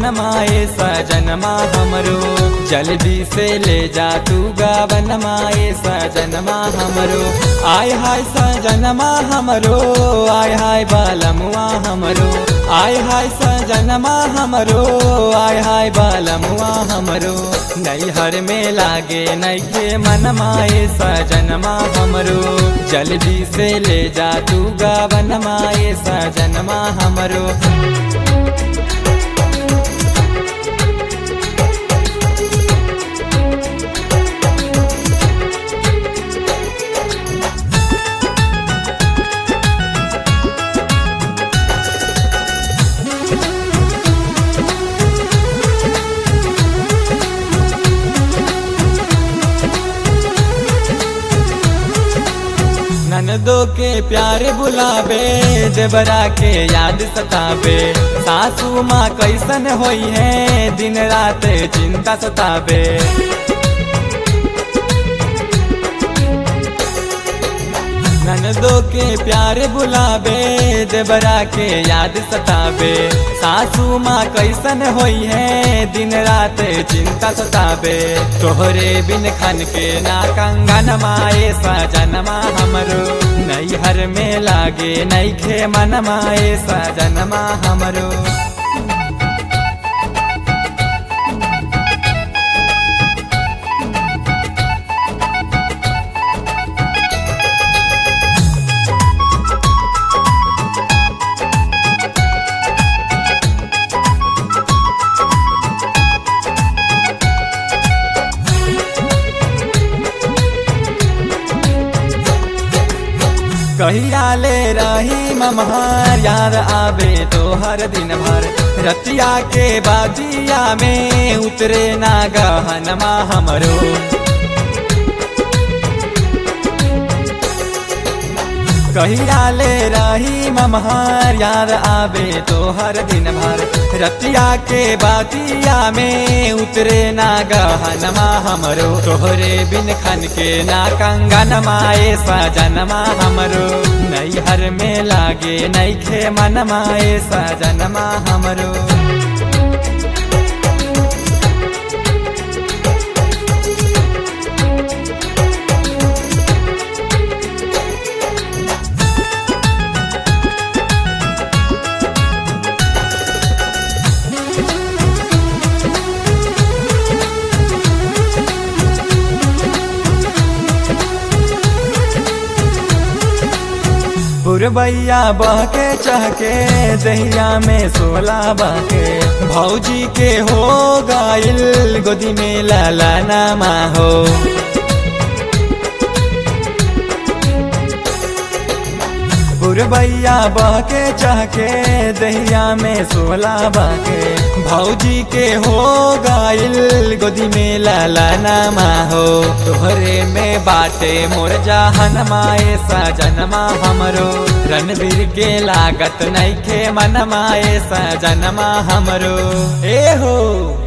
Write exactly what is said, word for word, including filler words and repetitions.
माए सजनमा हमरो, जल्दी से ले जा तू गावन माए सजनमा हमरो। आय हाय सजनमा हमरो, आय हाय बालमुआ हमरो, आय हाय सजनमा हमरो, आय हाय बालमुआ हमरो। नैहर में लागे नैखे मन माए सजनमा हमरो, जल्दी से ले जा तू गावन माए सजनमा हमरो। ननदो के प्यारे बुलावे, देवरा के याद सतावे, सासू माँ कैसन होई है दिन रात चिंता सतावे। ननदो के प्यारे बुलावे, देवरा के याद सतावे, सासू माँ कैसन होई है दिन रात चिंता सतावे। तोहरे बिन खन के ना कंगन माए सजनमा हमरो, नैहर में लागे नैखे मन माए सजनमा हमरो। कहिया ले रही ममहार, याद आवे तो हर दिन भर, रतिया के बाजिया में उतरे ना गहनमा हमरो। कहिया ले रही ममहार, याद आवे तो हर दिन भर, रतिया के बातिया में उतरे ना गहनमा हमरो। तोहरे बिन खन के ना कंगन माए सजनमा हमरो, नैहर में लागे नैखे मन माए सजनमा हमरो। पुरबैया बहके चहके, दहिया में सोला बहके, भौजी के हो गाइल गोदी में लाला नामा हो। पुरबैया बहके चहके, दहिया में सोला बहके, भौजी के हो गाइल गोदी में लाला नामा हो। तोहरे में बाटे मोर जहन माए सजनमा हमरो, रणवीर के लागत नैखे मन माए सजनमा हमरो। ए हो